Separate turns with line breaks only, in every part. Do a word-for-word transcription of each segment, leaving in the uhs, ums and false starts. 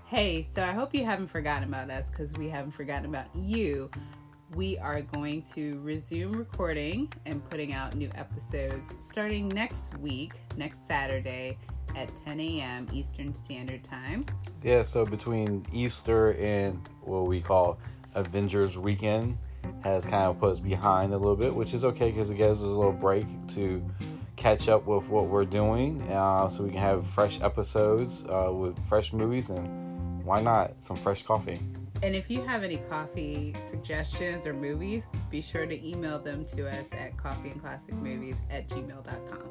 Hey, so I hope you haven't forgotten about us because we haven't forgotten about you. We are going to resume recording and putting out new episodes starting next week, next Saturday at ten a.m. Eastern Standard Time.
Yeah, so between Easter and what we call Avengers Weekend has kind of put us behind a little bit, which is okay because it gives us a little break to catch up with what we're doing, uh, so we can have fresh episodes uh, with fresh movies, and why not some fresh coffee.
And if you have any coffee suggestions or movies, be sure to email them to us at coffeeandclassicmovies at gmail dot com.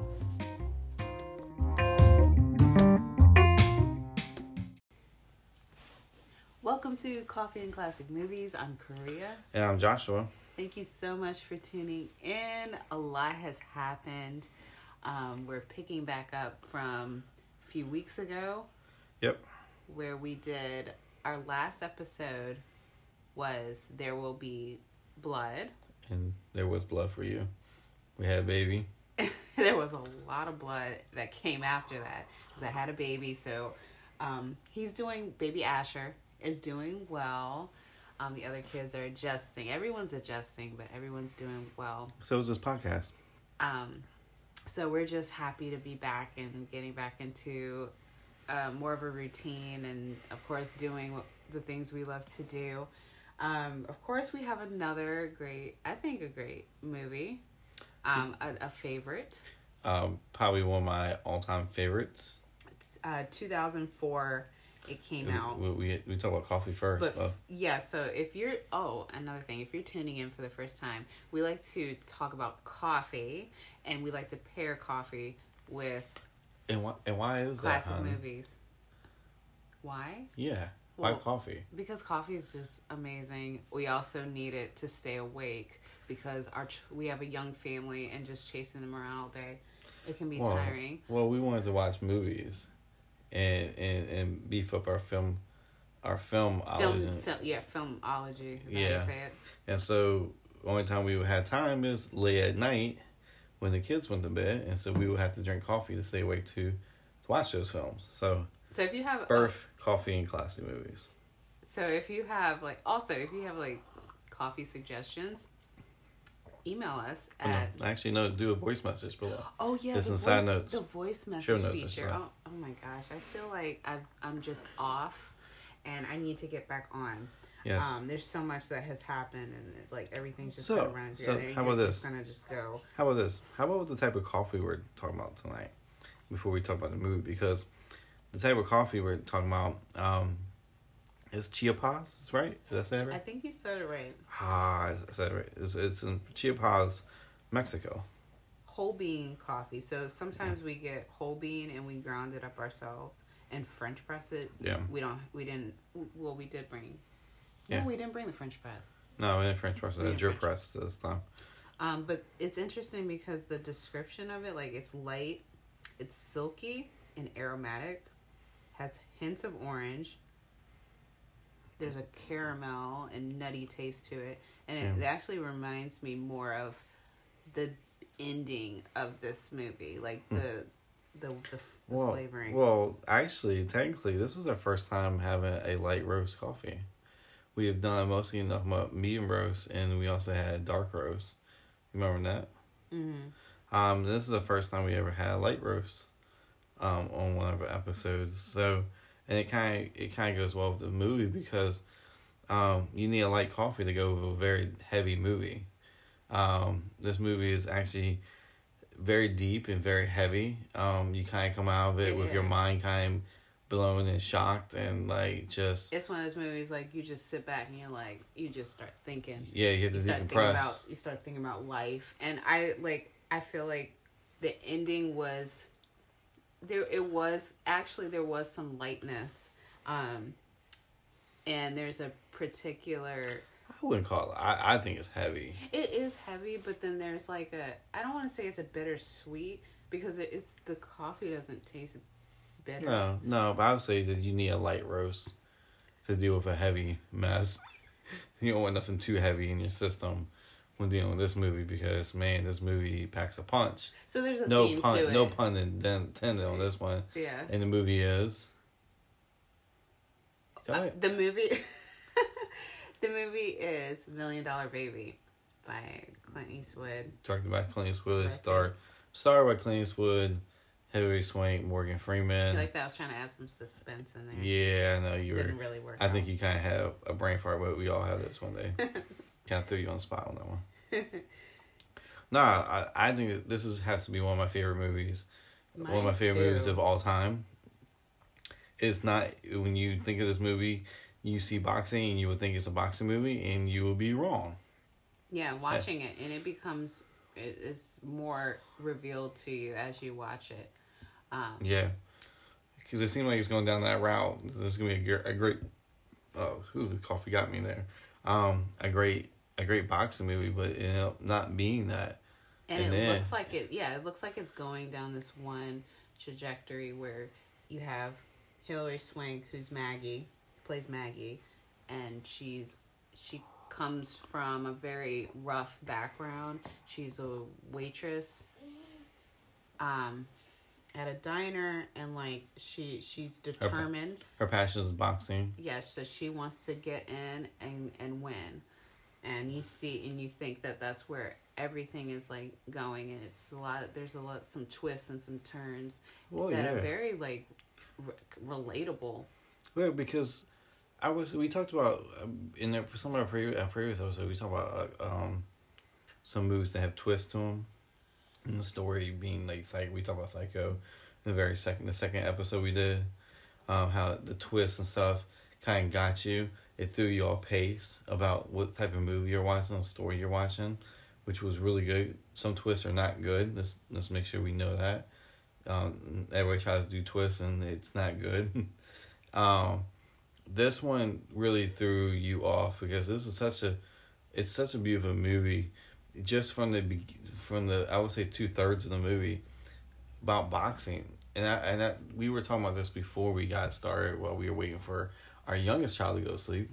Welcome to Coffee and Classic Movies. I'm Korea.
And I'm Joshua.
Thank you so much for tuning in. A lot has happened. Um, we're picking back up from a few weeks ago.
Yep.
Where we did, our last episode was There Will Be Blood.
And there was blood for you. We had a baby.
There was a lot of blood that came after that. Because I had a baby, so um, he's doing, baby Asher is doing well. Um, the other kids are adjusting. Everyone's adjusting, but everyone's doing well.
So is this podcast.
Um, so we're just happy to be back and getting back into uh, more of a routine and, of course, doing what, the things we love to do. Um, of course, we have another great, I think a great movie, um, a, a favorite.
Um, probably one of my all-time favorites.
It's uh, two thousand four. It came out.
We, we we talk about coffee first.
But
though.
yeah, so if you're, oh, another thing, if you're tuning in for the first time, we like to talk about coffee, and we like to pair coffee with
and why and why is
classic
that? Classic
movies. Why?
Yeah,
well,
why coffee?
Because coffee is just amazing. We also need it to stay awake because our ch- we have a young family, and just chasing them around all day, it can be
well,
tiring.
Well, we wanted to watch movies. And, and and beef up our film, our film,
film, film yeah, filmology. Is that
yeah.
how you say it?
And so, only time we would have time is late at night when the kids went to bed, and so we would have to drink coffee to stay awake to, to watch those films. So,
so if you have
birth, uh, coffee, and classic movies.
So if you have like, also if you have like coffee suggestions, email us at.
Oh, no, actually, no, do a voice message below.
Oh yeah,
it's
the
inside
voice,
notes.
The voice message
Show notes
feature. Oh, oh my gosh, I feel like I've, I'm just off, and I need to get back on.
Yes.
Um, there's so much that has happened, and it, like everything's just
so,
kind of running together.
So how about this?
Gonna just go.
How about this? How about the type of coffee we're talking about tonight? Before we talk about the movie, because the type of coffee we're talking about. Um, It's Chiapas, right? Did I say it right?
I think you said it right.
Ah, I said it right. It's, it's in Chiapas, Mexico.
Whole bean coffee. So sometimes we get whole bean and we ground it up ourselves and French press it.
Yeah.
We don't. We didn't. Well, we did bring.
Yeah.
No, we didn't bring the French press.
No, we didn't French press it. A drip press this time.
Um, but it's interesting because the description of it, like it's light, it's silky and aromatic, has hints of orange. There's a caramel and nutty taste to it. And it,
yeah.
it actually reminds me more of the ending of this movie. Like the mm. the, the, the
well,
flavoring.
Well, actually, technically, this is our first time having a light roast coffee. We have done mostly nothing but medium roast, and we also had dark roast. Remember that?
Mm-hmm.
Um, this is the first time we ever had a light roast um, on one of our episodes. So... And it kind of it kind of goes well with the movie because um, you need a light coffee to go with a very heavy movie. Um, this movie is actually very deep and very heavy. Um, you kind of come out of it, it with is. your mind kind of blown and shocked and like just.
It's one of those movies like you just sit back and you're like you just start thinking.
Yeah, you have to
you start
decompress.
About, you start thinking about life, and I like I feel like the ending was. There, it was actually there was some lightness, um, and there's a particular.
I wouldn't call it. I, I think it's heavy.
It is heavy, but then there's like a. I don't want to say it's a bittersweet because it, it's the coffee doesn't taste bitter.
No, no, but I would say that you need a light roast to deal with a heavy mess. You don't want nothing too heavy in your system when dealing with this movie because man, this movie packs a punch.
So there's a
no
theme
pun,
to it.
no pun intended on this one.
Yeah.
And the movie is Go
Uh,
ahead.
the movie, the movie is Million Dollar Baby by Clint Eastwood.
Directed by Clint Eastwood.
Directed.
Starred, starred by Clint Eastwood, Hilary Swank, Morgan
I
Freeman.
feel like that I was trying to add some suspense in there.
Yeah, I know you were.
Didn't really work
I
out.
think you kind of had a brain fart, but we all have this one day. Kind of threw you on the spot on that one. Nah, I, I think this is has to be one of my favorite movies.
Mine
one of my favorite
too.
movies of all time. It's not, when you think of this movie, you see boxing and you would think it's a boxing movie, and you will be wrong.
Yeah, watching it, and it becomes, it is more revealed to you as you watch it. Um,
Yeah. Because it seemed like it's going down that route. This is going to be a, gr- a great, oh, ooh, the coffee got me there. Um, a great, a great boxing movie, but it ended up not being that.
and,
And
it
then-
looks like it, yeah, it looks like it's going down this one trajectory where you have Hilary Swank, who's Maggie, plays Maggie, and she's, she comes from a very rough background. She's a waitress um, at a diner, and like she she's determined.
Her passion is boxing.
Yes, so she wants to get in and and win, and you see and you think that that's where everything is like going, and it's a lot. There's a lot, some twists and some turns
Well,
that
yeah.
are very like re- relatable.
Well, because I was, we talked about, um, in the, some of our previous, our previous episode, we talked about uh, um, some movies that have twists to them. And the story being like, psych, we talked about Psycho, the very second, the second episode we did, um, how the twists and stuff kind of got you. It threw you off pace about what type of movie you're watching, the story you're watching, which was really good. Some twists are not good. Let's let's make sure we know that. Um, everybody tries to do twists and it's not good. um, this one really threw you off because this is such a, it's such a beautiful movie. Just from the be- from the I would say two thirds of the movie about boxing, and I and I, we were talking about this before we got started while we were waiting for our youngest child to go to sleep.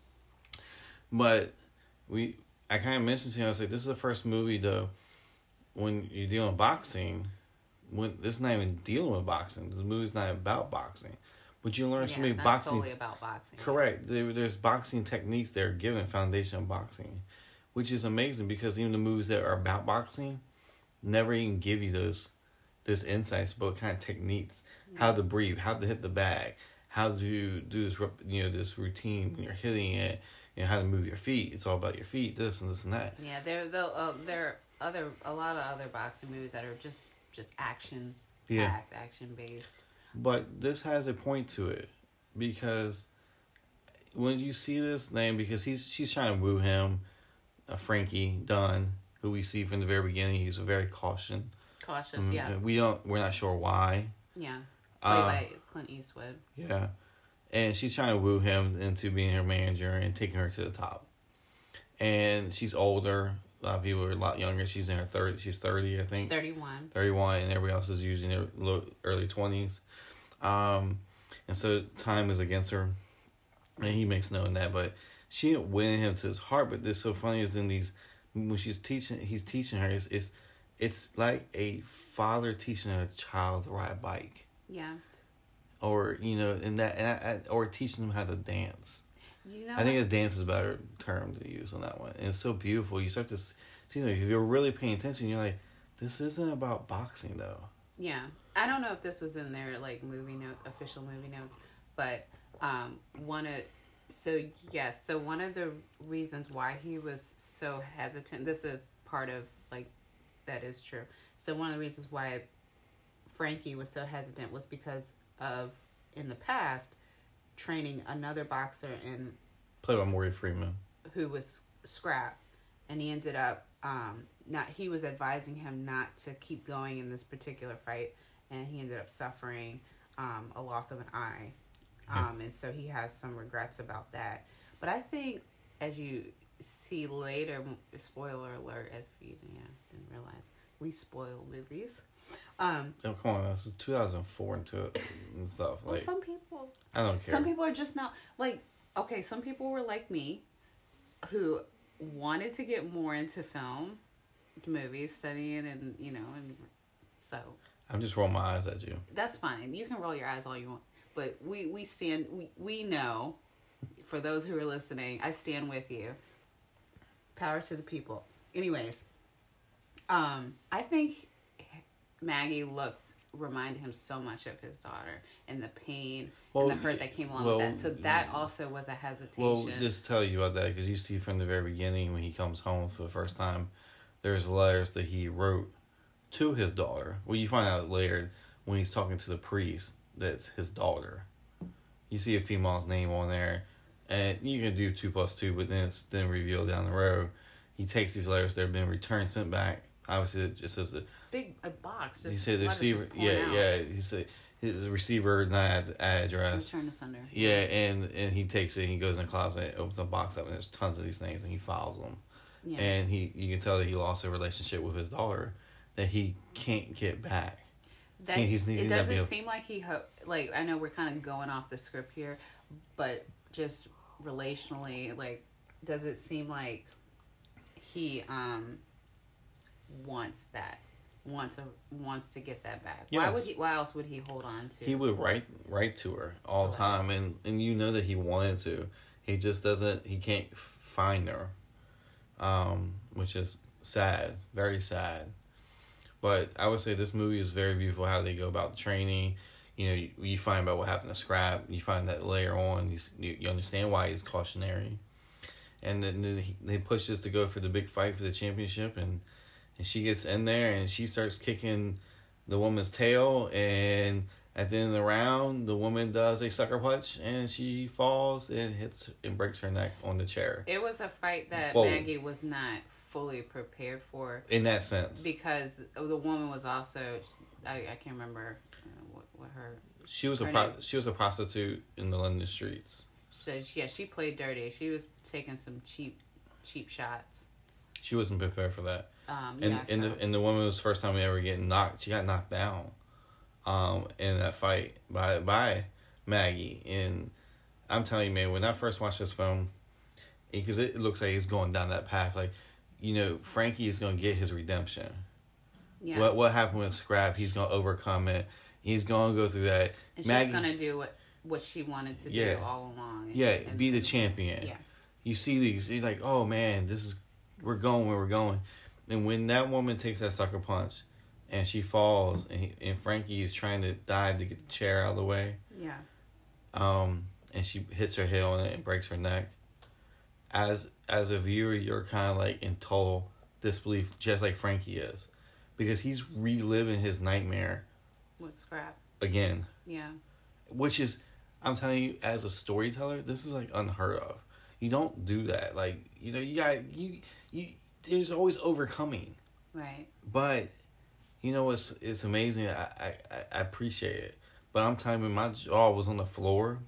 But we, I kind of mentioned to him, I was like, this is the first movie though, when you're dealing with boxing, when this is not even dealing with boxing. The movie's not about boxing, but you learn
Yeah,
so many
not
boxing.
solely about boxing.
Correct. There, there's boxing techniques that are given, foundation of boxing, which is amazing because even the movies that are about boxing never even give you those those insights about kind of techniques,
Yeah.
how to breathe, how to hit the bag, how to do this, rep- you know, this routine when you're hitting it, you know, how to move your feet. It's all about your feet, this and this and that.
Yeah, there there uh, there are other a lot of other boxing movies that are just just action
Yeah.
packed, action based.
But this has a point to it because when you see this name, because he's she's trying to woo him, uh, Frankie Dunn, who we see from the very beginning, he's very caution.
Cautious,
Mm,
yeah,
We don't. We're not sure why.
yeah. Played
Uh,
by Clint Eastwood.
yeah, and she's trying to woo him into being her manager and taking her to the top. And she's older. A lot of people are a lot younger. She's in her thirty. She's thirty, I
She's
think.
thirty-one.
Thirty-one, and everybody else is usually in their low, early twenties. Um, and so time is against her, and he makes note of that. But she ain't winning him to his heart. But this so funny is in these when she's teaching, he's teaching her. It's it's, it's like a father teaching a child to ride a bike,
Yeah.
or you know, and that and I, I, or teaching them how to dance.
You know,
I think a dance is a better term to use on that one. And it's so beautiful. You start to see, like, if you're really paying attention, you're like, this isn't about boxing though.
yeah. I don't know if this was in their like movie notes, official movie notes, but um, one of so yes, so one of the reasons why he was so hesitant. This is part of like that is true. So one of the reasons why Frankie was so hesitant was because of in the past training another boxer in
Played by Morgan Freeman.
who was Scrap, and he ended up um not he was advising him not to keep going in this particular fight, and he ended up suffering um a loss of an eye, um and so he has some regrets about that. But I think as you see later, spoiler alert if you yeah, didn't realize we spoil movies. Um,
Oh, come on. This is two thousand four and, two, and stuff.
well,
Like,
some people
I don't care.
Some people are just not like okay. Some people were like me, who wanted to get more into film, movies, studying, and you know, and so
I'm just rolling my eyes at you.
that's fine. You can roll your eyes all you want, but we we stand. We we know. For those who are listening, I stand with you. Power to the people. Anyways, um, I think Maggie looked reminded him so much of his daughter and the pain well, and the hurt that came along well, with that. So that also was a hesitation.
Well, just tell you about that because you see from the very beginning when he comes home for the first time, there's letters that he wrote to his daughter. Well, you find out later when he's talking to the priest that's his daughter. You see a female's name on there. And you can do two plus two, but then it's then revealed down the road. He takes these letters that have been returned, sent back. Obviously, it just says the
big a box. Just
he said the receiver. Yeah, out. yeah. He said his receiver not address.
Return to sender.
Yeah, and and he takes it. He goes in the closet, opens the box up, and there's tons of these things, and he files them. Yeah. And he, you can tell that he lost a relationship with his daughter that he can't get back.
That, See, he's, it doesn't able, seem like he ho- like. I know we're kind of going off the script here, but just. Relationally, like, does it seem like he um wants that wants a wants to get that back? Yes. Why would he? Why else would he hold on to?
He would write write to her all the time, and and you know that he wanted to. He just doesn't. He can't find her, um, which is sad, very sad. But I would say this movie is very beautiful. How they go about the training. You know, you, you find out what happened to Scrap. You find that later on, you, you understand why he's cautionary. And then, then he, they push us to go for the big fight for the championship. And, and she gets in there and she starts kicking the woman's tail. And at the end of the round, the woman does a sucker punch. And she falls and hits and breaks her neck on the chair.
It was a fight that Bold. Maggie was not fully prepared for.
In that sense.
Because the woman was also, I, I can't remember... What her
she was a pro- she was a prostitute in the London streets.
So yeah, she played dirty. She was taking some cheap cheap shots.
She wasn't prepared for that.
Um,
and
yeah,
and
so.
the and the woman was the first time we ever getting knocked. She got knocked down, um, in that fight by by Maggie. And I'm telling you, man, when I first watched this film, because it, it looks like it's going down that path. Like, you know, Frankie is going to get his redemption.
Yeah.
What what happened with Scrap? He's going to overcome it. He's going to go through that.
And
Maggie,
she's going to do what, what she wanted to
yeah,
do all along. And,
yeah,
and,
be the champion.
Yeah.
You see these, you're like, oh man, this is, we're going where we're going. And when that woman takes that sucker punch and she falls and, he, and Frankie is trying to dive to get the chair out of the way.
Yeah.
Um, and she hits her head on it and breaks her neck. As, as a viewer, you're kind of like in total disbelief, just like Frankie is. Because he's reliving his nightmare.
With Scrap.
Again.
Yeah.
Which is, I'm telling you, as a storyteller, this is like unheard of. You don't do that. Like, you know, you got, you, you, there's always overcoming.
Right.
But, you know, it's, it's amazing. I, I, I appreciate it. But I'm telling you, my jaw was on the floor.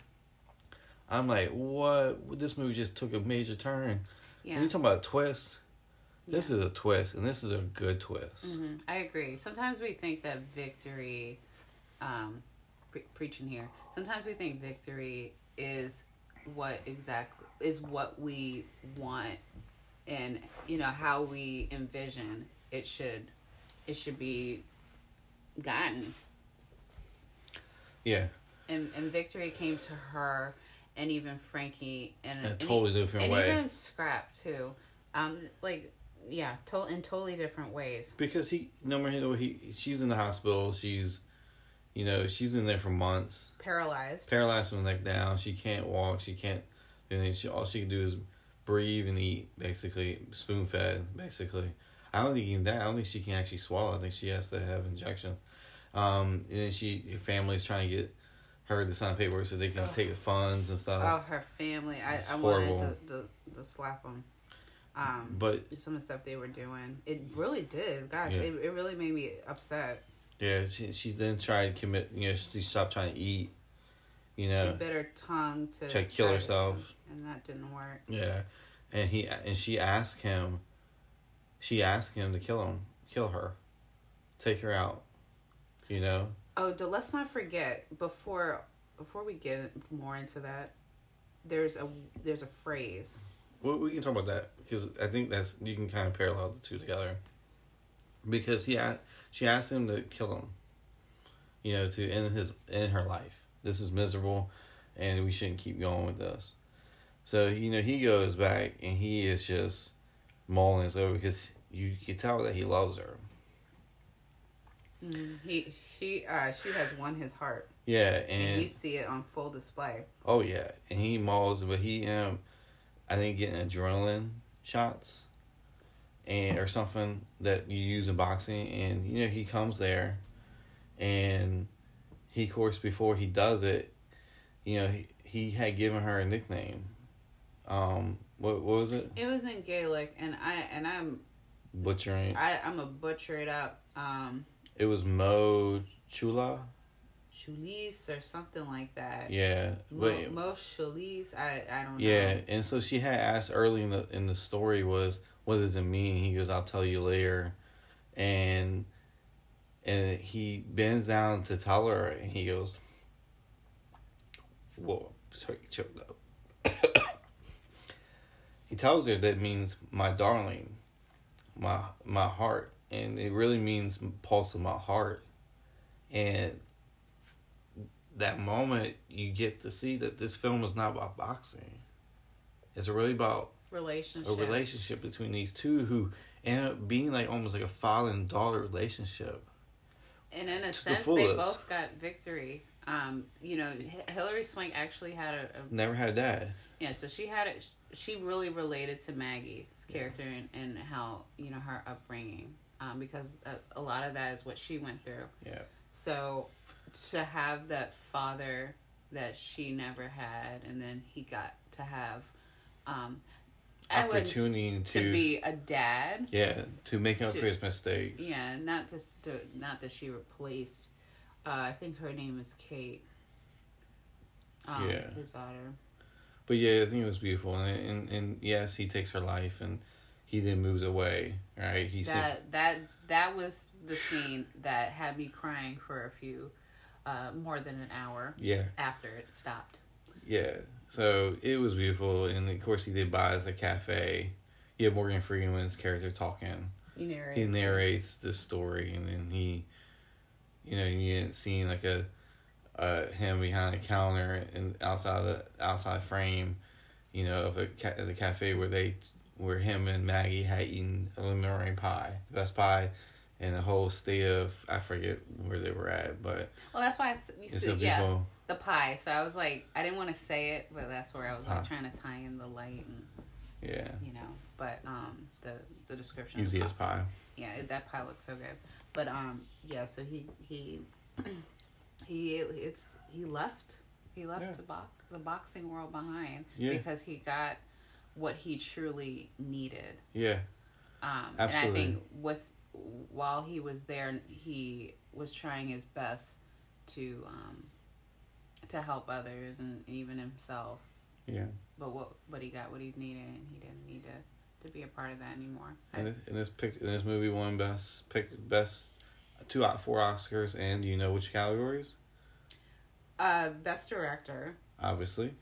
I'm like, what? This movie just took a major turn. Yeah. You're talking about a twist. This yeah. is a twist, and this is a good twist.
Mm-hmm. I agree. Sometimes we think that victory, um, pre- preaching here. Sometimes we think victory is what exactly is what we want, and you know how we envision it should, it should be gotten.
Yeah.
And and victory came to her, and even Frankie, in
a, a totally different
and
way.
And even Scrap too, um, like. Yeah, to- in totally different ways.
Because he, no matter he, she's in the hospital. She's, you know, she's in there for months.
Paralyzed.
Paralyzed from the neck down. She can't walk. She can't. And she all she can do is breathe and eat. Basically, spoon fed. Basically, I don't think even that. I don't think she can actually swallow. I think she has to have injections. Um, and then she, her family's trying to get her to sign paperwork so they can oh. take the funds and stuff.
Oh, her family! I, I wanted to, to to slap them. Um,
but
some of the stuff they were doing, it really did. Gosh, yeah. it it really made me upset.
Yeah, she she then tried to commit. You know, she stopped trying to eat. You know,
she bit her tongue to
try to kill
try
herself,
to, and that didn't work.
Yeah, and he and she asked him. She asked him to kill him, kill her, take her out. You know.
Oh, let's not forget before before we get more into that. There's a there's a phrase.
Well, we can talk about that because I think that's you can kind of parallel the two together. Because he, she asked him to kill him, you know, to end his end her life, this is miserable, and we shouldn't keep going with this. So, you know, he goes back, and he is just mulling this over because you can tell that he loves her.
Mm, he she uh she has won his heart.
Yeah,
and,
and
you see it on full display.
Oh yeah, and he mauls, but he um, I think getting adrenaline shots, and or something that you use in boxing, and you know he comes there, and he of course before he does it, you know he, he had given her a nickname. Um, what what was it?
It was in Gaelic, and I and I'm
Butchering.
I I'm a butcher it up. Um,
it was Mo Chula.
Chulis or something like that.
Yeah,
Mo,
but
Mo Chulis. I I don't know.
Yeah, and so she had asked early in the in the story was what does it mean? He goes, I'll tell you later, and and he bends down to tell her, and he goes, whoa, sorry, choked up. He tells her that means my darling, my my heart, and it really means pulse of my heart, and that moment you get to see that this film is not about boxing. It's really about
relationship.
A relationship between these two who end up being like almost like a father and daughter relationship.
And in a sense, the they both got victory. Um, you know, H- Hilary Swank actually had a, a
never had that.
Yeah, so she had it. She really related to Maggie's character yeah. and, and how you know her upbringing, um, because a, a lot of that is what she went through.
Yeah.
So to have that father that she never had, and then he got to have um,
opportunity
to,
to
to be a dad.
Yeah, to make up
to,
for his mistakes.
Yeah, not just to, not that she replaced. Uh, I think her name is Kate. Um,
yeah,
his daughter.
But yeah, I think it was beautiful, and and, and yes, he takes her life, and he then moves away. Right? He
that
says
that that was the scene that had me crying for a few, uh, more than an hour.
Yeah.
After it stopped.
Yeah. So it was beautiful, and of course he did buy us a cafe. You have Morgan Freeman's character talking.
He narrates.
He narrates the story, and then he, you know, you didn't see like a, uh, him behind a counter and outside the outside frame, you know, of a ca- the cafe where they, where him and Maggie had eaten a lemon meringue pie, the best pie, in the whole state of I forget where they were at, but
well, that's why I, you
see,
so yeah.
People,
the pie. So I was like, I didn't want to say it, but that's where I was
pie.
like trying to tie in the light and
yeah,
you know. But um, the the description.
easy
pie.
as pie.
Yeah, that pie looks so good. But um, yeah. So he he he it's he left he left
yeah.
the box the boxing world behind
yeah.
because he got what he truly needed.
Yeah.
Um,
Absolutely.
and I think with while he was there, he was trying his best to um, to help others and even himself.
Yeah.
But what but he got what he needed, and he didn't need to, to be a part of that anymore.
And this, and this pick in this movie won best pick best two out four Oscars, and do you know which categories?
Uh, best director.
Obviously.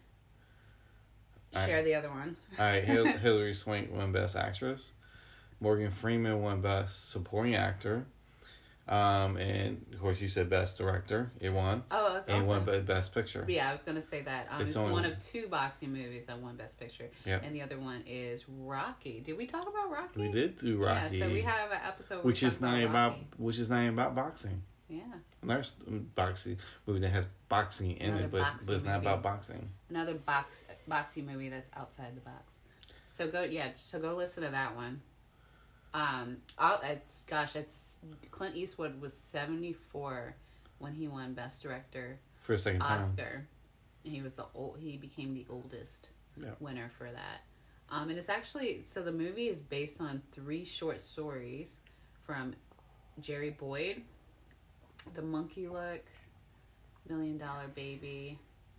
Share
right.
the other one.
All right, Hil- Hilary Swank won best actress. Morgan Freeman won best supporting actor. Um, and of course you said best director. It won.
Oh, that's
and
awesome.
won best picture.
Yeah, I was gonna say that. Um,
it's
it's
only,
one of two boxing movies that won best picture.
Yeah.
And the other one is Rocky. Did we talk about Rocky?
We did do Rocky.
Yeah, so we have an episode where
which
we
is
talk
not
about,
about
Rocky.
which is not about boxing.
Yeah.
There's a boxing movie that has boxing in
Another
it, but, but it's not
movie.
about boxing.
Another box boxing movie that's outside the box. So go yeah, so go listen to that one. Um, I'll, it's gosh, it's Clint Eastwood was seventy-four when he won Best Director
For a second time.
Oscar. And he was the old, he became the oldest
yeah.
winner for that. Um, and it's actually so the movie is based on three short stories from Jerry Boyd, The Monkey Look, Million Dollar Baby,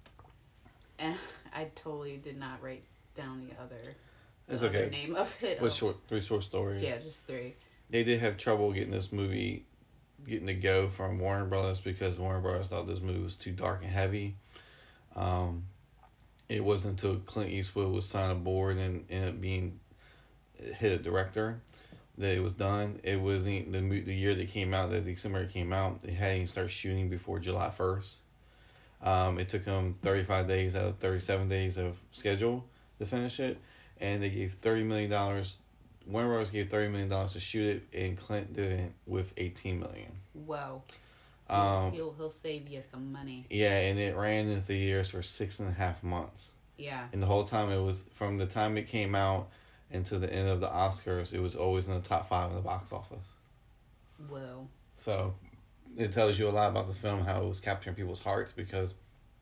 and I totally did not write down the other.
It's
the
okay.
Other name of it.
What short? Three short stories.
Yeah, just three.
They did have trouble getting this movie, getting to go from Warner Brothers because Warner Brothers thought this movie was too dark and heavy. Um, it wasn't until Clint Eastwood was signed aboard and ended up being hit a director that it was done. It wasn't the the year that came out, the December it came out. They hadn't even started shooting before July first. Um, it took them thirty-five days out of thirty-seven days of schedule to finish it, and they gave thirty million dollars. Warner Bros. Gave thirty million dollars to shoot it, and Clint did it with eighteen million
dollars. Whoa.
Um,
he'll he'll save you some money.
Yeah, and it ran in theaters for six and a half months.
Yeah.
And the whole time it was from the time it came out until the end of the Oscars, it was always in the top five in the box office.
Whoa.
So it tells you a lot about the film, how it was capturing people's hearts, because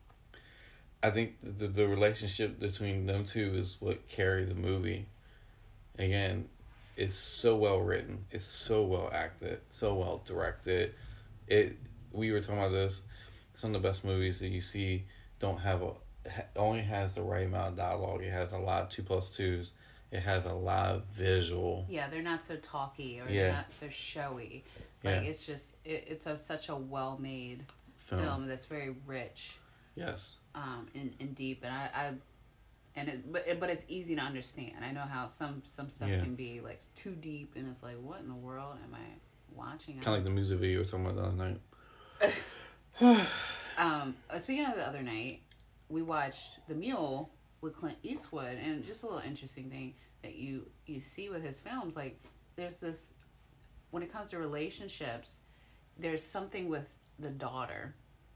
I think the the relationship between them two is what carried the movie. Again, it's so well written, it's so well acted, so well directed. It we were talking about this. Some of the best movies that you see don't have a only has the right amount of dialogue. It has a lot of two plus twos. It has a lot of visual.
Yeah, they're not so talky or
yeah.
they're not so showy. Like
yeah.
it's just it, it's a, such a well made film. film that's very rich.
Yes.
Um, and, and deep, and I, I and it but but it's easy to understand. I know how some some stuff
yeah.
can be like too deep, and it's like, what in the world am I watching?
Kind of like the music video we were talking about the other night.
um, speaking of the other night, we watched The Mule with Clint Eastwood, and just a little interesting thing that you you see with his films, like there's this when it comes to relationships, there's something with the daughter.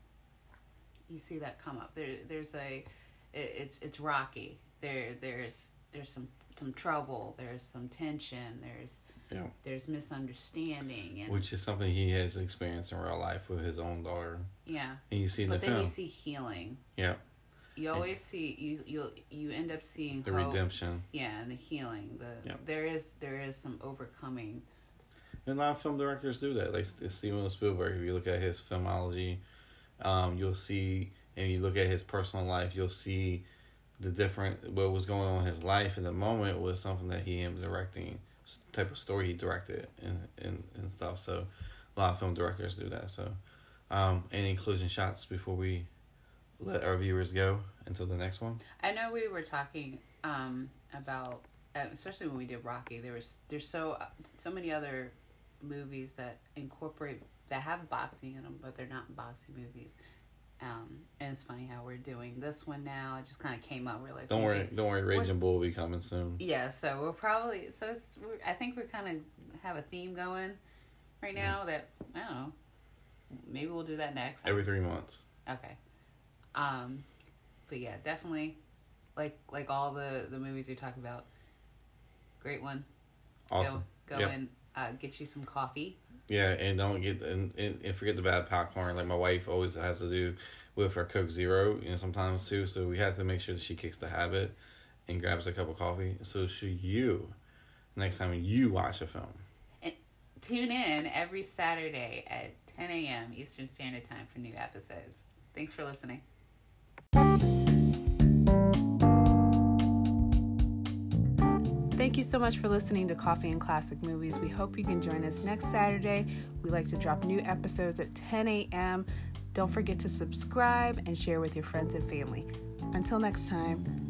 You see that come up. There, there's a, it, it's it's rocky. There, there's there's some some trouble. There's some tension. There's
yeah.
There's misunderstanding, and
which is something he has experienced in real life with his own daughter.
Yeah,
and you see in
but
the
then
film.
you see healing.
Yeah,
you always and see you you you end up seeing
the
hope.
redemption.
Yeah, and the healing. The
yeah.
there is there is some overcoming.
And a lot of film directors do that. Like Steven Spielberg, if you look at his filmology, um, you'll see, and you look at his personal life, you'll see the different, what was going on in his life in the moment was something that he ended up directing, type of story he directed and, and, and stuff. So a lot of film directors do that. So um, any closing shots before we let our viewers go until the next one?
I know we were talking um, about, especially when we did Rocky, there was there's so so many other movies that incorporate that have boxing in them, but they're not boxing movies. Um, and it's funny how we're doing this one now. It just kind of came up. We're like,
don't worry, don't worry. Raging Bull will be coming soon.
Yeah, so we're probably so. It's, we're, I think we kind of have a theme going right now. Yeah. That I don't know. Maybe we'll do that next.
Every three months.
Okay. Um, but yeah, definitely, like like all the the movies we talk about. Great one.
Awesome.
Go, go yep. and uh, get you some coffee.
Yeah, and don't get and, and forget the bad popcorn like my wife always has to do with her Coke Zero, you know, sometimes too. So we have to make sure that she kicks the habit and grabs a cup of coffee. So should you, next time you watch a film.
And tune in every Saturday at ten a.m. Eastern Standard Time for new episodes. Thanks for listening. Thank you so much for listening to Coffee and Classic Movies. We hope you can join us next Saturday. We like to drop new episodes at ten a.m. Don't forget to subscribe and share with your friends and family. Until next time,